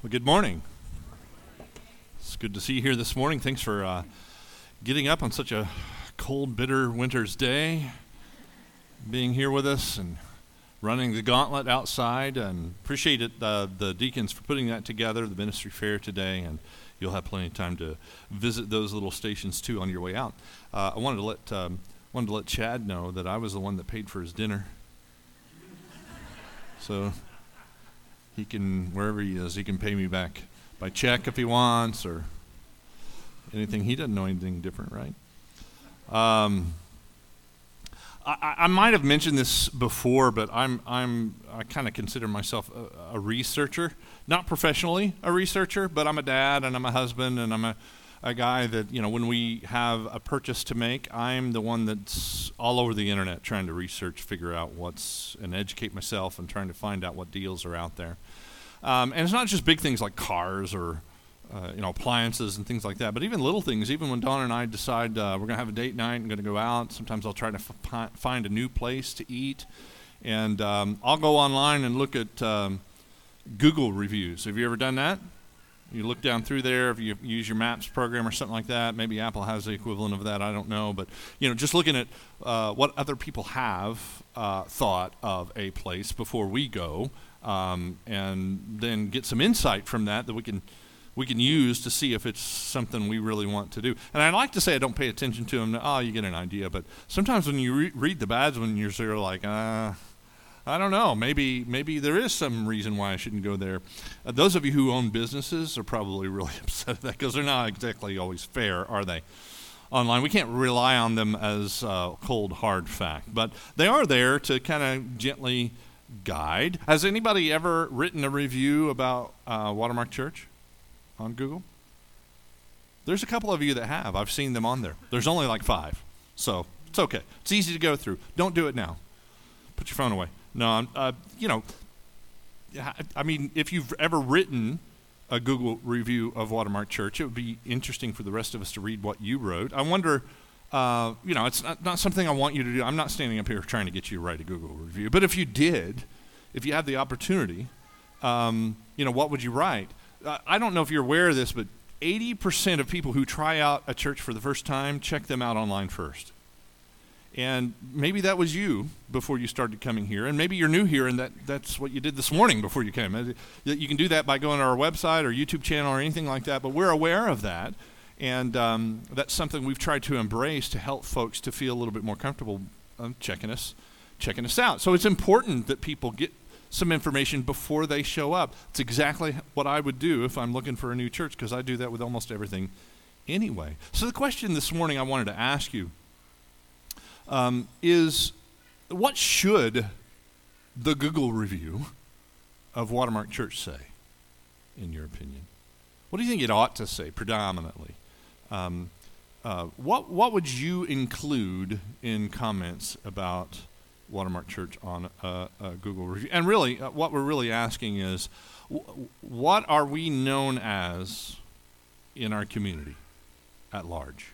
Well, good morning. It's good to see you here this morning. Thanks for getting up on such a cold, bitter winter's day, being here with us and running the gauntlet outside. And appreciate it, the deacons for putting that together, the ministry fair today, and you'll have plenty of time to visit those little stations too on your way out. I wanted to let Chad know that I was the one that paid for his dinner, so he can, wherever he is, he can pay me back by check if he wants or anything. He doesn't know anything different, right? I might have mentioned this before, but I kind of consider myself a researcher, not professionally a researcher, but I'm a dad and I'm a husband and I'm a guy that, when we have a purchase to make, I'm the one that's all over the internet trying to research, figure out and educate myself and trying to find out what deals are out there. And it's not just big things like cars or appliances and things like that, but even little things. Even when Dawn and I decide we're going to have a date night and going to go out, sometimes I'll try to find a new place to eat. And I'll go online and look at Google reviews. Have you ever done that? You look down through there, if you use your Maps program or something like that. Maybe Apple has the equivalent of that, I don't know. But, just looking at what other people have thought of a place before we go, and then get some insight from that we can use to see if it's something we really want to do. And I like to say I don't pay attention to them. You get an idea. But sometimes when you read the bads, when you're sort of like, I don't know, maybe there is some reason why I shouldn't go there. Those of you who own businesses are probably really upset at that because they're not exactly always fair, are they? Online, we can't rely on them as cold, hard fact. But they are there to kind of gently guide. Has anybody ever written a review about Watermark Church on Google? There's a couple of you that have. I've seen them on there. There's only like 5, so it's okay. It's easy to go through. Don't do it now. Put your phone away. No, if you've ever written a Google review of Watermark Church, it would be interesting for the rest of us to read what you wrote. I wonder, it's not something I want you to do. I'm not standing up here trying to get you to write a Google review. But if you did, if you had the opportunity, what would you write? I don't know if you're aware of this, but 80% of people who try out a church for the first time check them out online first. And maybe that was you before you started coming here, and maybe you're new here and that's what you did this morning before you came. You can do that by going to our website or YouTube channel or anything like that, but we're aware of that, and that's something we've tried to embrace to help folks to feel a little bit more comfortable checking us out. So it's important that people get some information before they show up. It's exactly what I would do if I'm looking for a new church, because I do that with almost everything anyway. So the question this morning I wanted to ask you is, what should the Google review of Watermark Church say, in your opinion? What do you think it ought to say predominantly? What would you include in comments about Watermark Church on a Google review? And really, what we're really asking is, what are we known as in our community at large?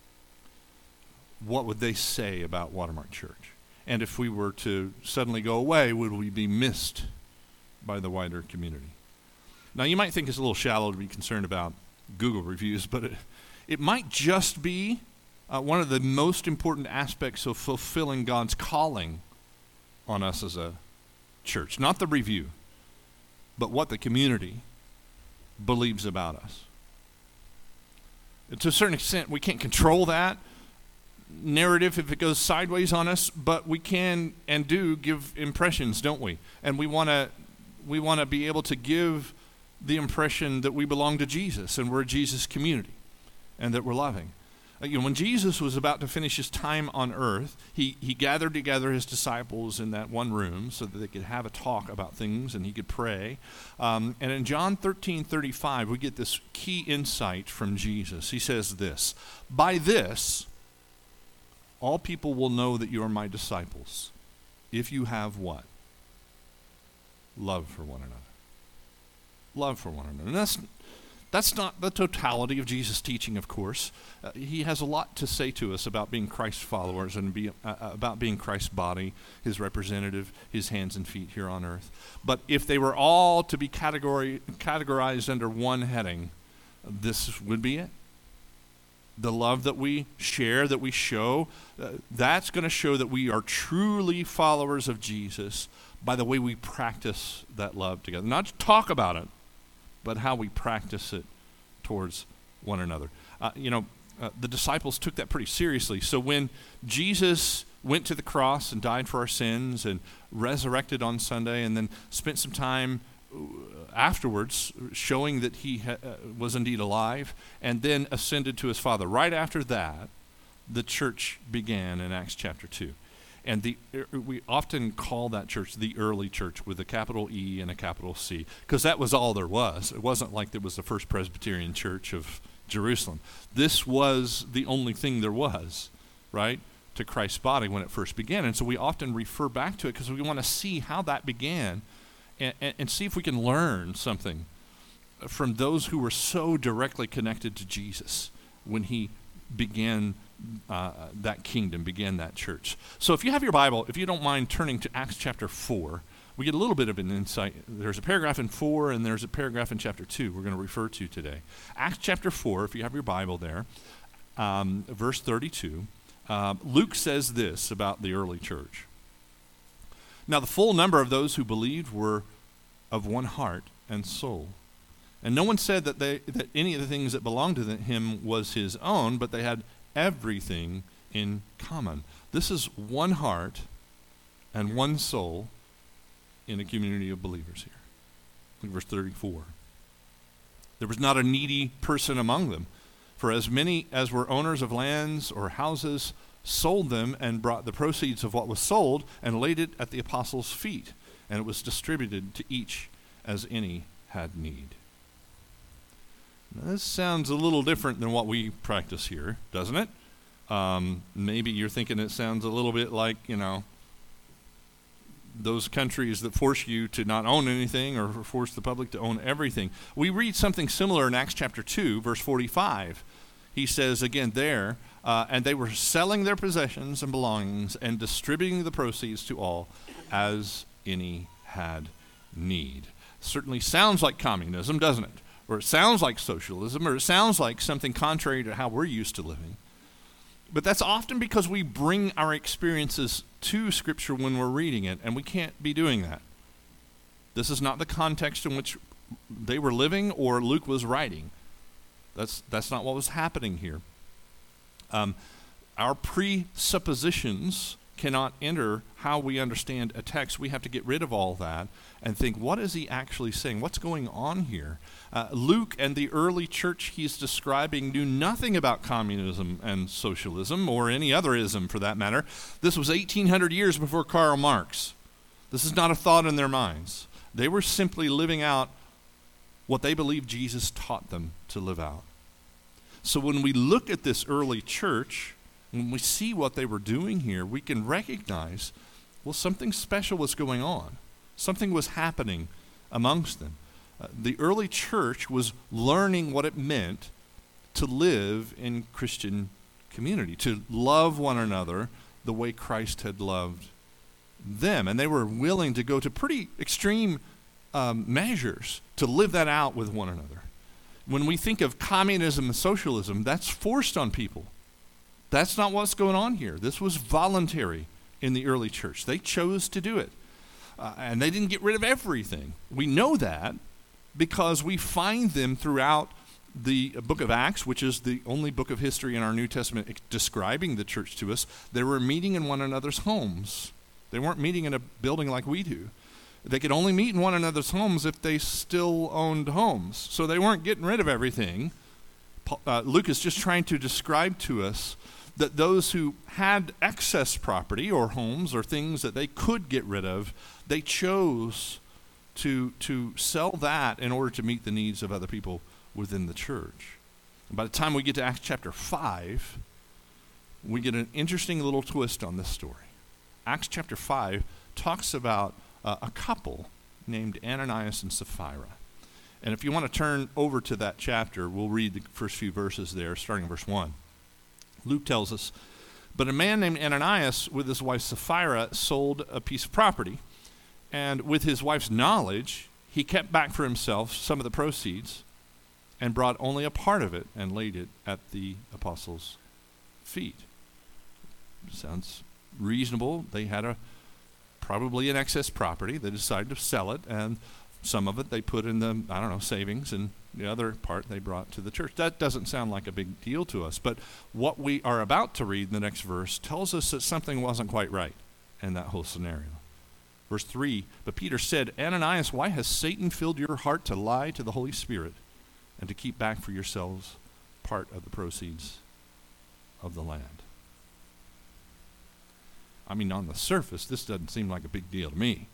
What would they say about Watermark Church? And if we were to suddenly go away, would we be missed by the wider community? Now, you might think it's a little shallow to be concerned about Google reviews, but it might just be one of the most important aspects of fulfilling God's calling on us as a church. Not the review, but what the community believes about us. And to a certain extent, we can't control that narrative if it goes sideways on us, but we can and do give impressions, don't we? And we want to be able to give the impression that we belong to Jesus and we're a Jesus community and that we're loving. When Jesus was about to finish his time on earth, he gathered together his disciples in that one room so that they could have a talk about things and he could pray. And in John 13:35, we get this key insight from Jesus. He says this: "By this, all people will know that you are my disciples, if you have" what? Love for one another. Love for one another. And That's not the totality of Jesus' teaching, of course. He has a lot to say to us about being Christ's followers and about being Christ's body, his representative, his hands and feet here on earth. But if they were all to be categorized under one heading, this would be it. The love that we share, that we show, that's going to show that we are truly followers of Jesus by the way we practice that love together. Not to talk about it, but how we practice it towards one another. The disciples took that pretty seriously. So when Jesus went to the cross and died for our sins and resurrected on Sunday and then spent some time afterwards showing that he was indeed alive and then ascended to his Father, right after that, the church began in Acts chapter 2. And we often call that church the early church with a capital E and a capital C, because that was all there was. It wasn't like there was the First Presbyterian Church of Jerusalem. This was the only thing there was, right, to Christ's body when it first began. And so we often refer back to it because we want to see how that began and see if we can learn something from those who were so directly connected to Jesus when he began that kingdom, began that church. So if you have your Bible, if you don't mind turning to Acts chapter 4, we get a little bit of an insight. There's a paragraph in 4 and there's a paragraph in chapter 2 we're going to refer to today. Acts chapter 4, if you have your Bible there, verse 32, Luke says this about the early church. Now the full number of those who believed were of one heart and soul. And no one said that any of the things that belonged to him was his own, but they had everything in common. This is one heart and one soul in a community of believers here. Look at verse 34. There was not a needy person among them, for as many as were owners of lands or houses sold them and brought the proceeds of what was sold and laid it at the apostles' feet, and it was distributed to each as any had need. Now, this sounds a little different than what we practice here, doesn't it? Maybe you're thinking it sounds a little bit like, those countries that force you to not own anything or force the public to own everything. We read something similar in Acts chapter 2, verse 45. He says again there, and they were selling their possessions and belongings and distributing the proceeds to all as any had need. Certainly sounds like communism, doesn't it? Or it sounds like socialism, or it sounds like something contrary to how we're used to living. But that's often because we bring our experiences to Scripture when we're reading it, and we can't be doing that. This is not the context in which they were living or Luke was writing. That's not what was happening here. Our presuppositions cannot enter how we understand a text. We have to get rid of all that and think, what is he actually saying? What's going on here? Luke and the early church he's describing knew nothing about communism and socialism or any other ism for that matter. This was 1,800 years before Karl Marx. This is not a thought in their minds. They were simply living out what they believed Jesus taught them to live out. So when we look at this early church, when we see what they were doing here, we can recognize, well, something special was going on. Something was happening amongst them. The early church was learning what it meant to live in Christian community, to love one another the way Christ had loved them. And they were willing to go to pretty extreme measures to live that out with one another. When we think of communism and socialism, that's forced on people. That's not what's going on here. This was voluntary in the early church. They chose to do it. And they didn't get rid of everything. We know that because we find them throughout the book of Acts, which is the only book of history in our New Testament describing the church to us. They were meeting in one another's homes. They weren't meeting in a building like we do. They could only meet in one another's homes if they still owned homes. So they weren't getting rid of everything. Luke is just trying to describe to us that those who had excess property or homes or things that they could get rid of, they chose to sell that in order to meet the needs of other people within the church. And by the time we get to Acts chapter 5, we get an interesting little twist on this story. Acts chapter 5 talks about a couple named Ananias and Sapphira. And if you want to turn over to that chapter, we'll read the first few verses there, starting in verse 1. Luke tells us, "But a man named Ananias with his wife Sapphira sold a piece of property, and with his wife's knowledge, he kept back for himself some of the proceeds and brought only a part of it and laid it at the apostles' feet." Sounds reasonable. They had probably an excess property. They decided to sell it, and some of it they put in the, savings, and the other part they brought to the church. That doesn't sound like a big deal to us, but what we are about to read in the next verse tells us that something wasn't quite right in that whole scenario. Verse 3, "But Peter said, 'Ananias, why has Satan filled your heart to lie to the Holy Spirit and to keep back for yourselves part of the proceeds of the land?'" I mean, on the surface, this doesn't seem like a big deal to me.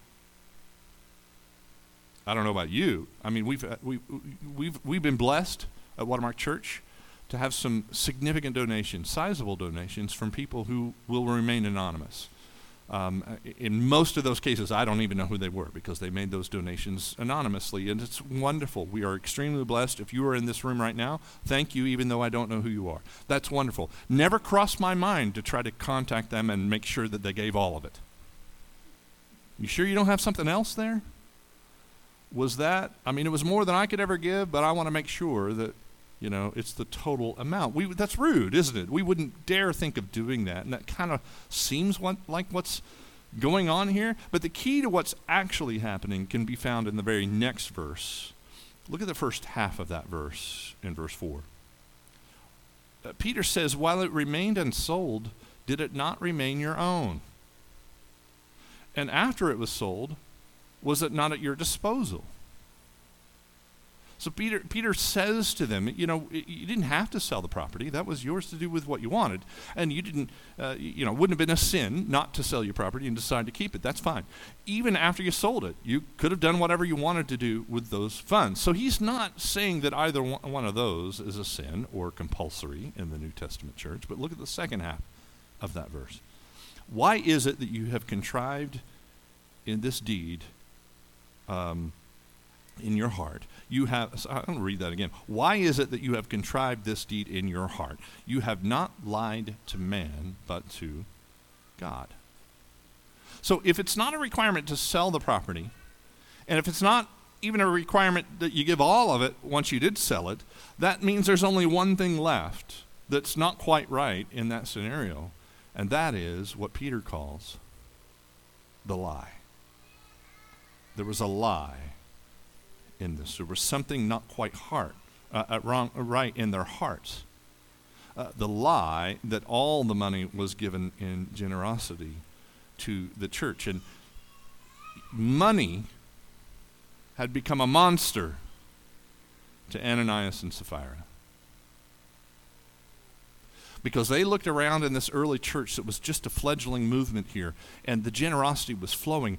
I don't know about you. I mean, we've been blessed at Watermark Church to have some significant donations, sizable donations from people who will remain anonymous. In most of those cases, I don't even know who they were because they made those donations anonymously, and it's wonderful. We are extremely blessed. If you are in this room right now, thank you, even though I don't know who you are. That's wonderful. Never crossed my mind to try to contact them and make sure that they gave all of it. You sure you don't have something else there? Was that, it was more than I could ever give, but I want to make sure that, it's the total amount. That's rude, isn't it? We wouldn't dare think of doing that, and that kind of seems like what's going on here. But the key to what's actually happening can be found in the very next verse. Look at the first half of that verse in verse 4. Peter says, "While it remained unsold, did it not remain your own? And after it was sold, was it not at your disposal?" So Peter says to them, you didn't have to sell the property. That was yours to do with what you wanted. And you didn't, wouldn't have been a sin not to sell your property and decide to keep it. That's fine. Even after you sold it, you could have done whatever you wanted to do with those funds. So he's not saying that either one of those is a sin or compulsory in the New Testament church. But look at the second half of that verse. "Why is it that you have contrived in this deed in your heart? I'm going to read that again. "Why is it that you have contrived this deed in your heart? You have not lied to man, but to God." So if it's not a requirement to sell the property, and if it's not even a requirement that you give all of it once you did sell it, that means there's only one thing left that's not quite right in that scenario, and that is what Peter calls the lie. There was a lie in this. There was something not quite right in their hearts. The lie that all the money was given in generosity to the church. And money had become a monster to Ananias and Sapphira. Because they looked around in this early church that was just a fledgling movement here, and the generosity was flowing,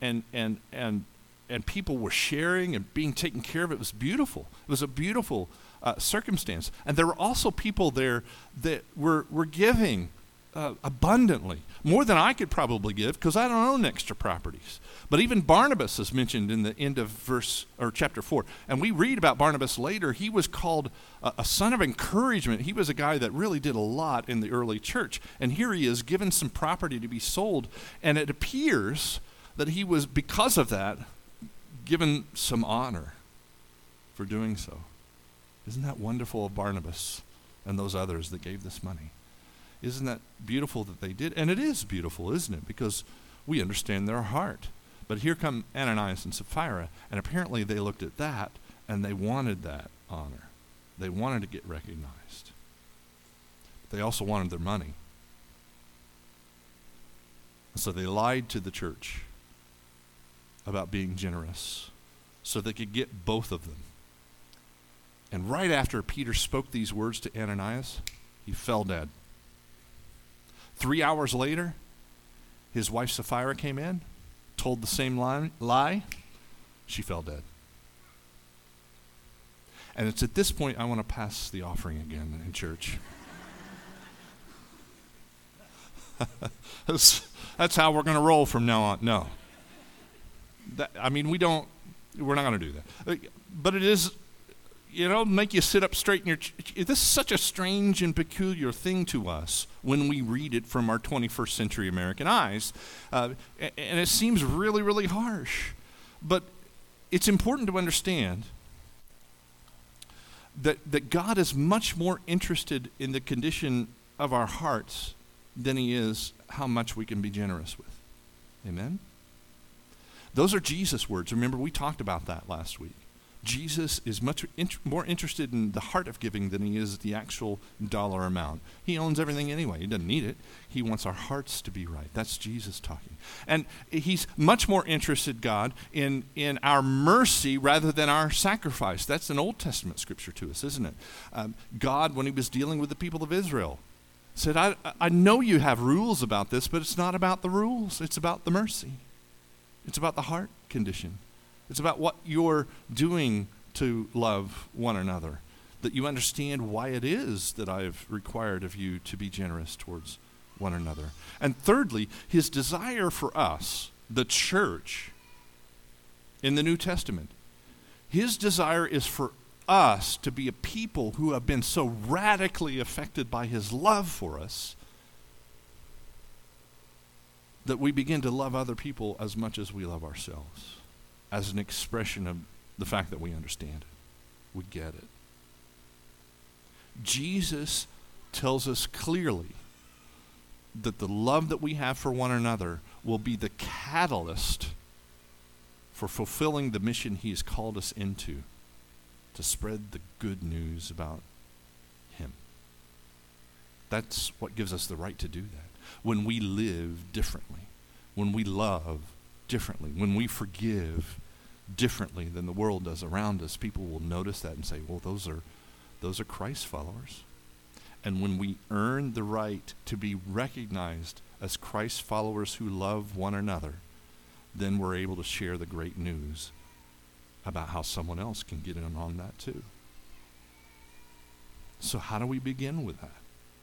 and people were sharing and being taken care of. It was beautiful. It was a beautiful circumstance. And there were also people there that were giving abundantly, more than I could probably give, because I don't own extra properties. But even Barnabas is mentioned in the end of chapter 4. And we read about Barnabas later. He was called a son of encouragement. He was a guy that really did a lot in the early church. And here he is given some property to be sold. And it appears that he was, because of that, given some honor for doing so. Isn't that wonderful of Barnabas and those others that gave this money? Isn't that beautiful that they did? And it is beautiful, isn't it? Because we understand their heart. But here come Ananias and Sapphira, and apparently they looked at that and they wanted that honor. They wanted to get recognized. They also wanted their money. So they lied to the church about being generous so they could get both of them. And right after Peter spoke these words to Ananias, he fell dead. 3 hours later, his wife Sapphira came in, told the same lie. She fell dead. And it's at this point I want to pass the offering again in church. That's how we're going to roll from now on. No. We don't, We're not going to do that. But it is, make you sit up straight in your this is such a strange and peculiar thing to us when we read it from our 21st century American eyes. And it seems really, really harsh. But it's important to understand that God is much more interested in the condition of our hearts than he is how much we can be generous with. Amen? Those are Jesus' words. Remember, we talked about that last week. Jesus is much more interested in the heart of giving than he is the actual dollar amount. He owns everything anyway. He doesn't need it. He wants our hearts to be right. That's Jesus talking. And he's much more interested, God, in our mercy rather than our sacrifice. That's an Old Testament scripture to us, isn't it? God, when he was dealing with the people of Israel, said, I know you have rules about this, but it's not about the rules. It's about the mercy. It's about the heart condition. It's about what you're doing to love one another, that you understand why it is that I've required of you to be generous towards one another. And thirdly, his desire for us, the church, in the New Testament, his desire is for us to be a people who have been so radically affected by his love for us that we begin to love other people as much as we love ourselves, as an expression of the fact that we understand it. We get it. Jesus tells us clearly that the love that we have for one another will be the catalyst for fulfilling the mission he has called us into, to spread the good news about him. That's what gives us the right to do that. When we live differently, when we love differently, when we forgive differently than the world does around us, people will notice that and say, well, those are Christ followers. And when we earn the right to be recognized as Christ followers who love one another, then we're able to share the great news about how someone else can get in on that too. So how do we begin with that?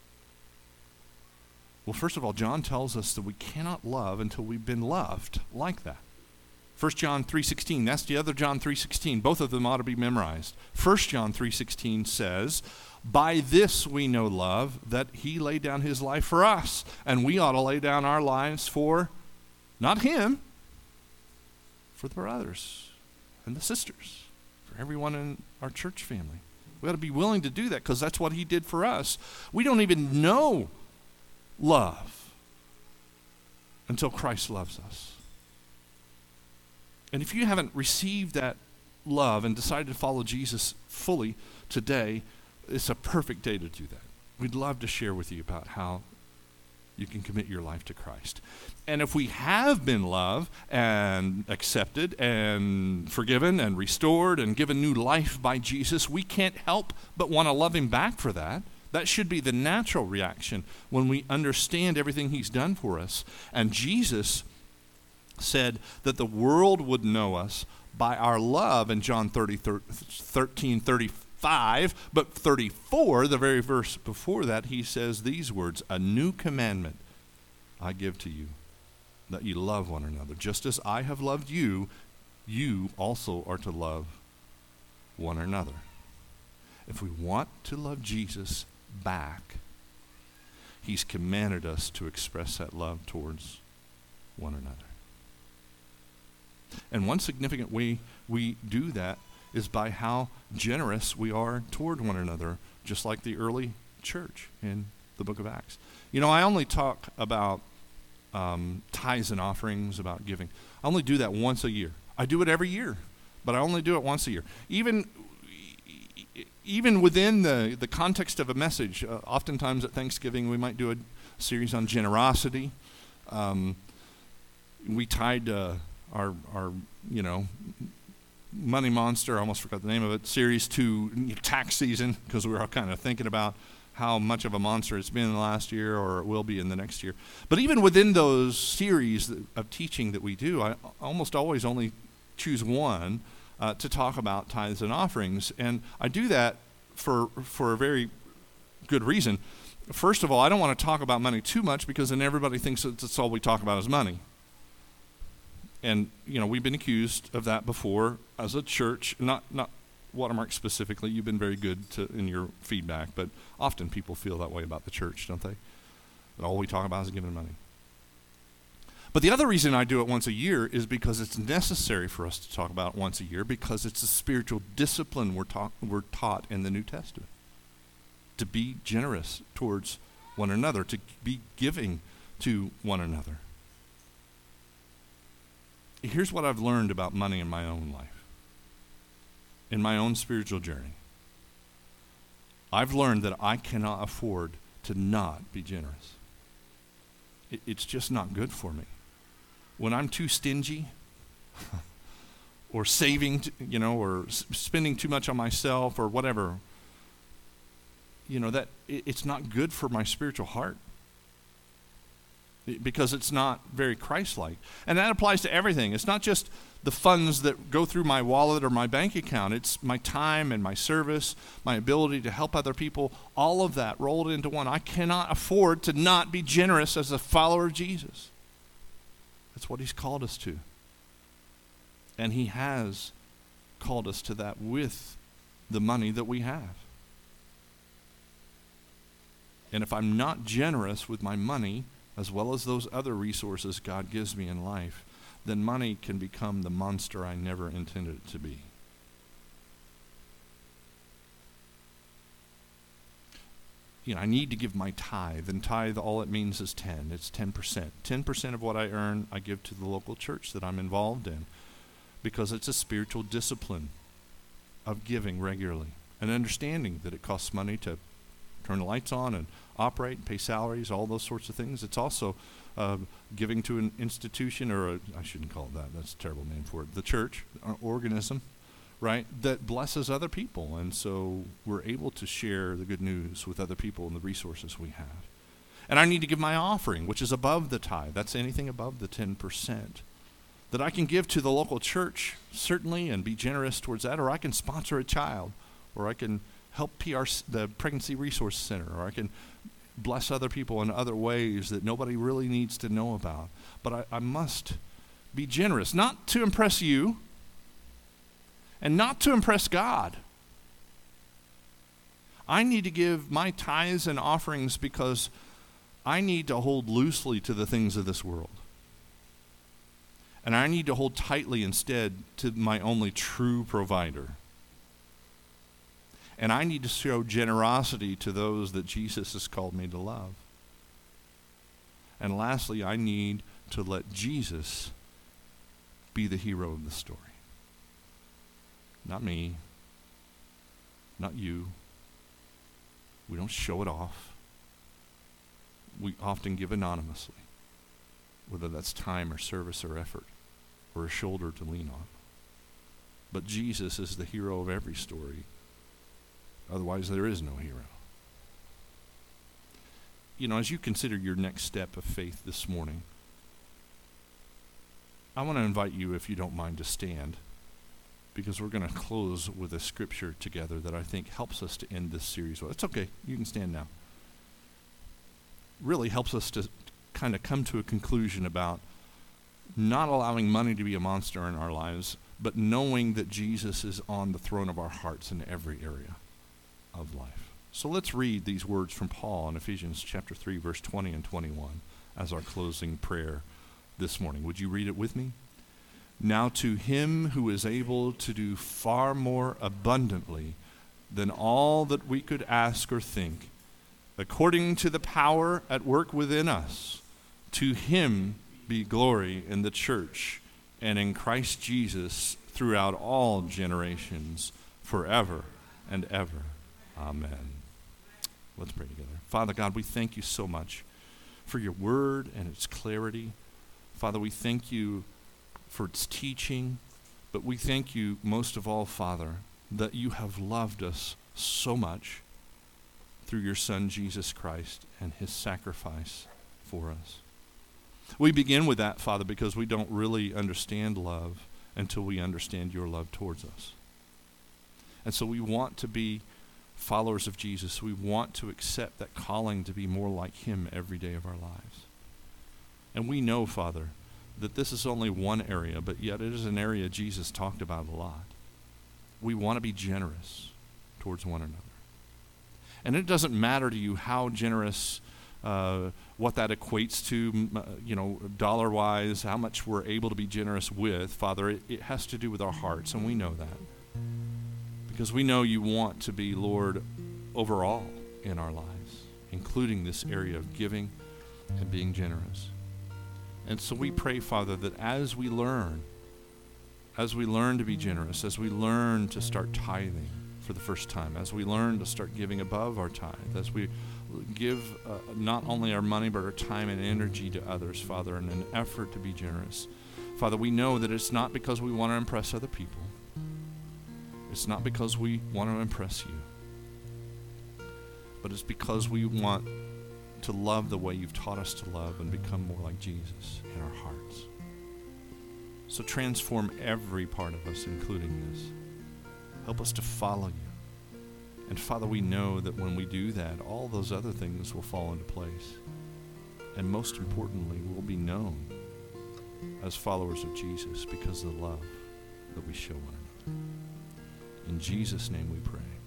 Well, first of all, John tells us that we cannot love until we've been loved like that. 1 John 3:16, that's the other John 3:16. Both of them ought to be memorized. 1 John 3:16 says, by this we know love, that he laid down his life for us, and we ought to lay down our lives for, not him, for the brothers and the sisters, for everyone in our church family. We ought to be willing to do that because that's what he did for us. We don't even know love until Christ loves us. And if you haven't received that love and decided to follow Jesus fully today, it's a perfect day to do that. We'd love to share with you about how you can commit your life to Christ. And if we have been loved and accepted and forgiven and restored and given new life by Jesus, we can't help but want to love him back for that. That should be the natural reaction when we understand everything he's done for us. And Jesus said that the world would know us by our love in John 13:35, but 34, the very verse before that, he says these words, a new commandment I give to you, that you love one another. Just as I have loved you, you also are to love one another. If we want to love Jesus back, he's commanded us to express that love towards one another. And one significant way we do that is by how generous we are toward one another, just like the early church in the book of Acts. You know, I only talk about tithes and offerings, about giving. I only do that once a year. I do it every year, but I only do it once a year. Even within the context of a message, oftentimes at Thanksgiving we might do a series on generosity. We tied our Money Monster, I almost forgot the name of it, series to tax season, because we were all kind of thinking about how much of a monster it's been in the last year or it will be in the next year. But even within those series of teaching that we do, I almost always only choose one to talk about tithes and offerings. And I do that for a very good reason. First of all, I don't want to talk about money too much because then everybody thinks that's all we talk about is money. And, we've been accused of that before as a church, not Watermark specifically. You've been very good in your feedback, but often people feel that way about the church, don't they? That all we talk about is giving money. But the other reason I do it once a year is because it's necessary for us to talk about it once a year, because it's a spiritual discipline we're taught in the New Testament. To be generous towards one another, to be giving to one another. Here's what I've learned about money in my own life, in my own spiritual journey. I've learned that I cannot afford to not be generous. It's just not good for me. When I'm too stingy or saving, or spending too much on myself or whatever, that it's not good for my spiritual heart, because it's not very Christ-like. And that applies to everything. It's not just the funds that go through my wallet or my bank account. It's my time and my service, my ability to help other people, all of that rolled into one. I cannot afford to not be generous as a follower of Jesus. That's what he's called us to. And he has called us to that with the money that we have. And if I'm not generous with my money, as well as those other resources God gives me in life, then money can become the monster I never intended it to be. I need to give my tithe, and tithe, all it means is 10. It's 10%. 10% of what I earn, I give to the local church that I'm involved in, because it's a spiritual discipline of giving regularly, and understanding that it costs money to turn the lights on and operate and pay salaries, all those sorts of things. It's also giving to an institution, or I shouldn't call it that. That's a terrible name for it. The church, an organism, right, that blesses other people. And so we're able to share the good news with other people and the resources we have. And I need to give my offering, which is above the tithe. That's anything above the 10%. That I can give to the local church, certainly, and be generous towards that. Or I can sponsor a child. Or I can help the Pregnancy Resource Center. Or I can bless other people in other ways that nobody really needs to know about. But I must be generous, not to impress you and not to impress God. I need to give my tithes and offerings because I need to hold loosely to the things of this world. And I need to hold tightly instead to my only true provider. And I need to show generosity to those that Jesus has called me to love. And lastly, I need to let Jesus be the hero of the story. Not me, not you. We don't show it off. We often give anonymously, whether that's time or service or effort or a shoulder to lean on. But Jesus is the hero of every story. Otherwise, there is no hero. As you consider your next step of faith this morning, I want to invite you, if you don't mind, to stand, because we're going to close with a scripture together that I think helps us to end this series well. It's okay. You can stand now. Really helps us to kind of come to a conclusion about not allowing money to be a monster in our lives, but knowing that Jesus is on the throne of our hearts in every area of life. So let's read these words from Paul in Ephesians chapter 3, verse 20 and 21 as our closing prayer this morning. Would you read it with me? Now to him who is able to do far more abundantly than all that we could ask or think, according to the power at work within us, to him be glory in the church and in Christ Jesus throughout all generations, forever and ever. Amen. Let's pray together. Father God, we thank you so much for your word and its clarity. Father, we thank you for its teaching, but we thank you most of all, Father, that you have loved us so much through your Son, Jesus Christ, and his sacrifice for us. We begin with that, Father, because we don't really understand love until we understand your love towards us. And so we want to be followers of Jesus. We want to accept that calling to be more like him every day of our lives. And we know, Father, that this is only one area, but yet it is an area Jesus talked about a lot. We want to be generous towards one another. And it doesn't matter to you how generous, what that equates to, dollar-wise, how much we're able to be generous with, Father. It has to do with our hearts, and we know that. Because we know you want to be Lord overall in our lives, including this area of giving and being generous. And so we pray, Father, that as we learn to be generous, as we learn to start tithing for the first time, as we learn to start giving above our tithe, as we give not only our money but our time and energy to others, Father, in an effort to be generous, Father, we know that it's not because we want to impress other people. It's not because we want to impress you, but it's because we want to love the way you've taught us to love and become more like Jesus in our hearts. So transform every part of us, including this. Help us to follow you. And Father, we know that when we do that, all those other things will fall into place. And most importantly, we'll be known as followers of Jesus because of the love that we show one another. In Jesus' name we pray.